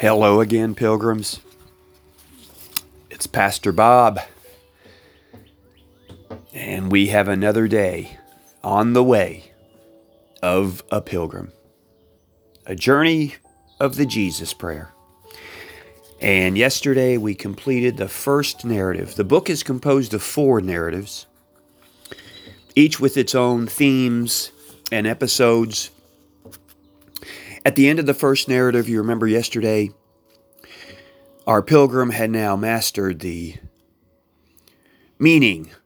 Hello again, pilgrims. It's Pastor Bob, and we have another day on the way of a pilgrim, a journey of the Jesus Prayer. And yesterday we completed the first narrative. The book is composed of 4 narratives, each with its own themes and episodes. At the end of the first narrative, you remember yesterday, our pilgrim had now mastered the meaning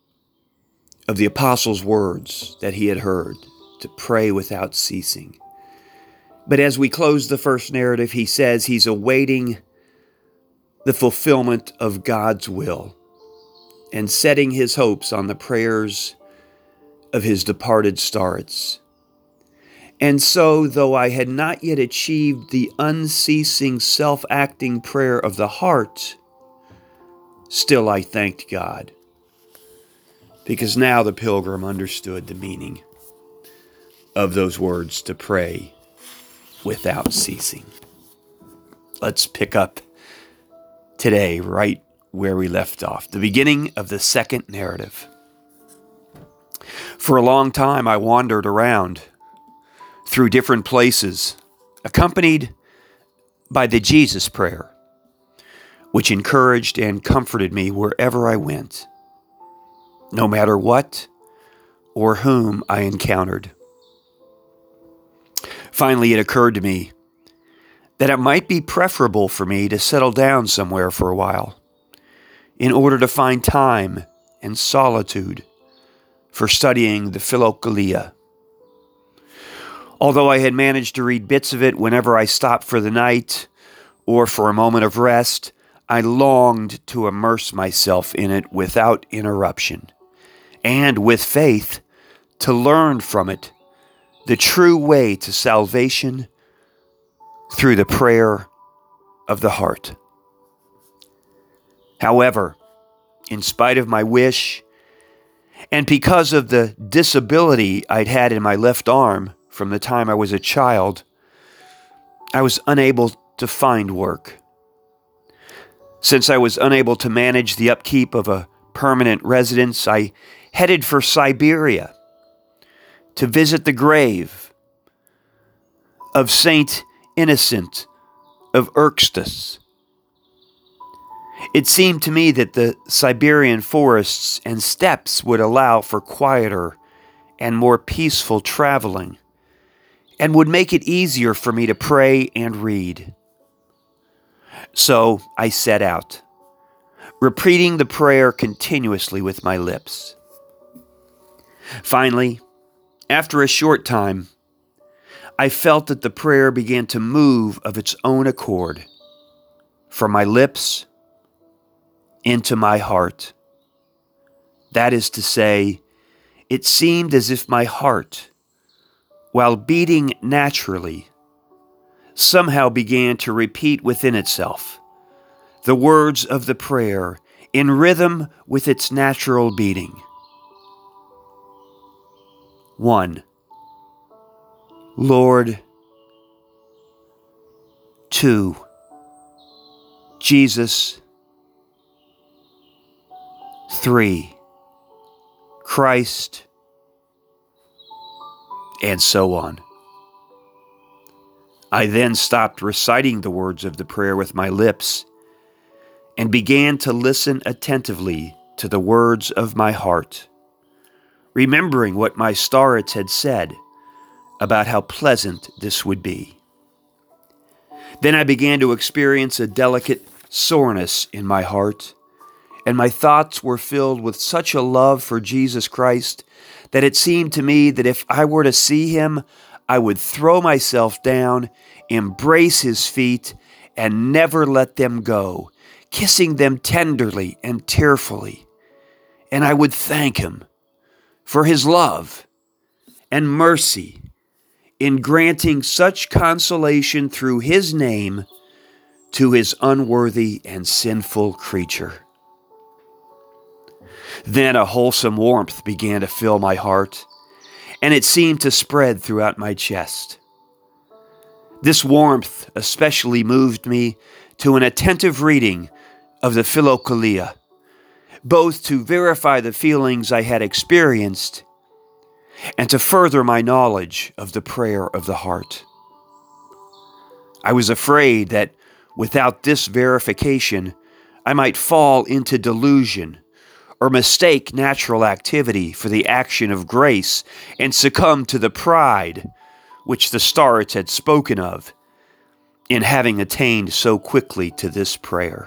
of the apostles' words that he had heard, to pray without ceasing. But as we close the first narrative, he says he's awaiting the fulfillment of God's will and setting his hopes on the prayers of his departed starets. And so, though I had not yet achieved the unceasing self-acting prayer of the heart, still I thanked God, because now the pilgrim understood the meaning of those words, to pray without ceasing. Let's pick up today right where we left off, the beginning of the second narrative. For a long time I wandered around through different places, accompanied by the Jesus Prayer, which encouraged and comforted me wherever I went, no matter what or whom I encountered. Finally, it occurred to me that it might be preferable for me to settle down somewhere for a while in order to find time and solitude for studying the Philokalia. Although I had managed to read bits of it whenever I stopped for the night or for a moment of rest, I longed to immerse myself in it without interruption, and with faith to learn from it the true way to salvation through the prayer of the heart. However, in spite of my wish, and because of the disability I'd had in my left arm from the time I was a child, I was unable to find work. Since I was unable to manage the upkeep of a permanent residence, I headed for Siberia to visit the grave of Saint Innocent of Irkutsk. It seemed to me that the Siberian forests and steppes would allow for quieter and more peaceful traveling, and would make it easier for me to pray and read. So I set out, repeating the prayer continuously with my lips. Finally, after a short time, I felt that the prayer began to move of its own accord, from my lips into my heart. That is to say, it seemed as if my heart, while beating naturally, somehow began to repeat within itself the words of the prayer in rhythm with its natural beating. 1. Lord. 2. Jesus. 3. Christ. And so on. I then stopped reciting the words of the prayer with my lips and began to listen attentively to the words of my heart, remembering what my starets had said about how pleasant this would be. Then I began to experience a delicate soreness in my heart, and my thoughts were filled with such a love for Jesus Christ that it seemed to me that if I were to see him, I would throw myself down, embrace his feet, and never let them go, kissing them tenderly and tearfully. And I would thank him for his love and mercy in granting such consolation through his name to his unworthy and sinful creature. Then a wholesome warmth began to fill my heart, and it seemed to spread throughout my chest. This warmth especially moved me to an attentive reading of the Philokalia, both to verify the feelings I had experienced and to further my knowledge of the prayer of the heart. I was afraid that without this verification, I might fall into delusion or mistake natural activity for the action of grace and succumb to the pride which the Starets had spoken of in having attained so quickly to this prayer.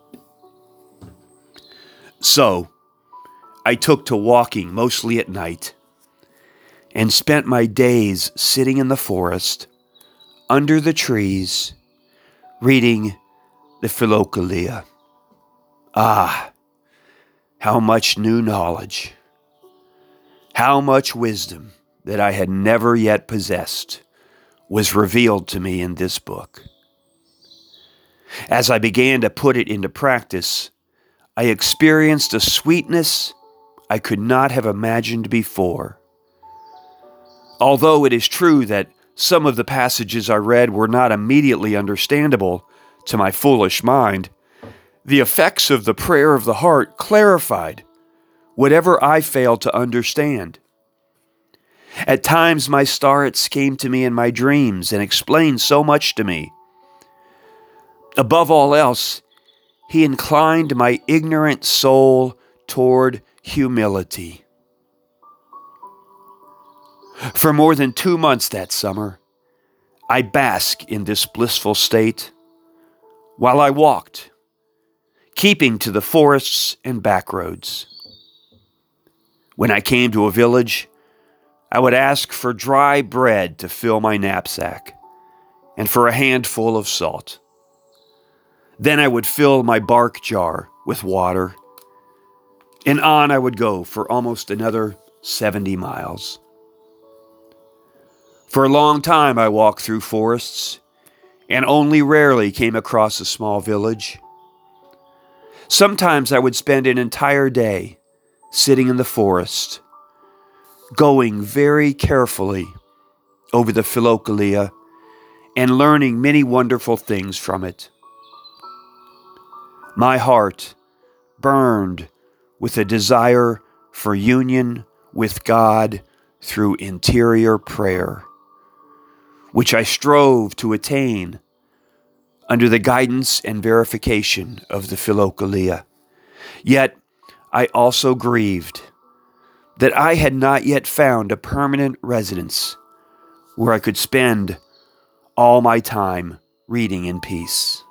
So, I took to walking mostly at night and spent my days sitting in the forest, under the trees, reading the Philokalia. Ah, how much new knowledge, how much wisdom that I had never yet possessed was revealed to me in this book. As I began to put it into practice, I experienced a sweetness I could not have imagined before. Although it is true that some of the passages I read were not immediately understandable to my foolish mind, the effects of the prayer of the heart clarified whatever I failed to understand. At times my starets came to me in my dreams and explained so much to me. Above all else, he inclined my ignorant soul toward humility. For more than 2 months that summer, I basked in this blissful state while I walked, keeping to the forests and back roads. When I came to a village, I would ask for dry bread to fill my knapsack and for a handful of salt. Then I would fill my bark jar with water, and on I would go for almost another 70 miles. For a long time I walked through forests and only rarely came across a small village. Sometimes I would spend an entire day sitting in the forest, going very carefully over the Philokalia and learning many wonderful things from it. My heart burned with a desire for union with God through interior prayer, which I strove to attain under the guidance and verification of the Philokalia. Yet I also grieved that I had not yet found a permanent residence where I could spend all my time reading in peace.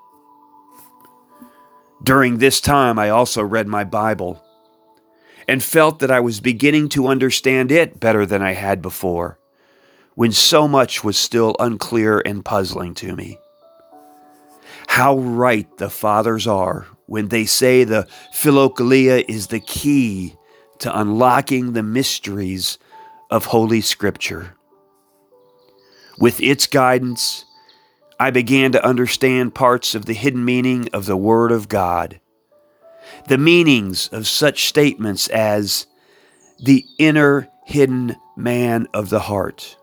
During this time, I also read my Bible and felt that I was beginning to understand it better than I had before, when so much was still unclear and puzzling to me. How right the fathers are when they say the Philokalia is the key to unlocking the mysteries of Holy Scripture. With its guidance, I began to understand parts of the hidden meaning of the Word of God. The meanings of such statements as the inner hidden man of the heart,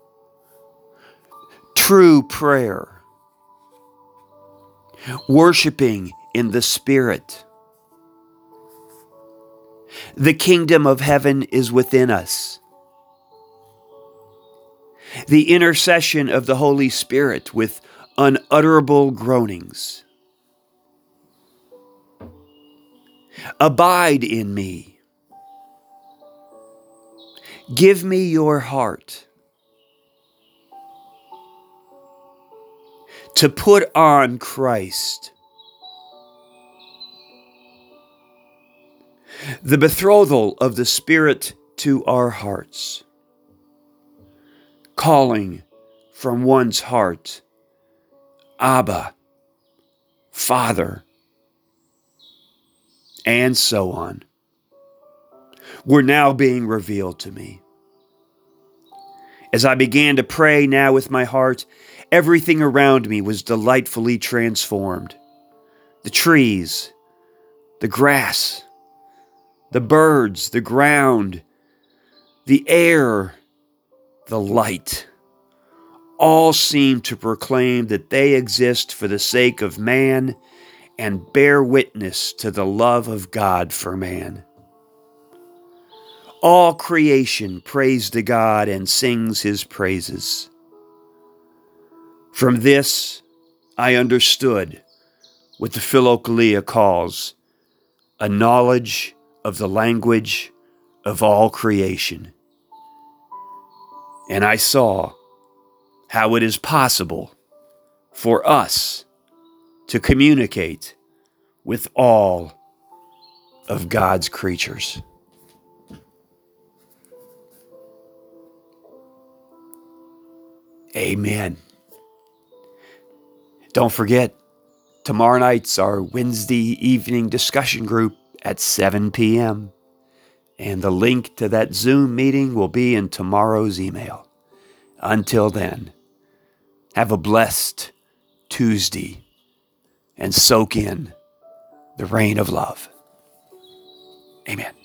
true prayer, worshiping in the Spirit, the kingdom of heaven is within us, the intercession of the Holy Spirit with unutterable groanings. Abide in me. Give me your heart. To put on Christ. The betrothal of the Spirit to our hearts. Calling from one's heart, Abba, Father, and so on, were now being revealed to me. As I began to pray now with my heart, everything around me was delightfully transformed. The trees, the grass, the birds, the ground, the air, the light, all seem to proclaim that they exist for the sake of man and bear witness to the love of God for man. All creation prays to God and sings his praises. From this, I understood what the Philokalia calls a knowledge of the language of all creation. And I saw how it is possible for us to communicate with all of God's creatures. Amen. Don't forget, tomorrow night's our Wednesday evening discussion group at 7 p.m. And the link to that Zoom meeting will be in tomorrow's email. Until then, have a blessed Tuesday and soak in the rain of love. Amen.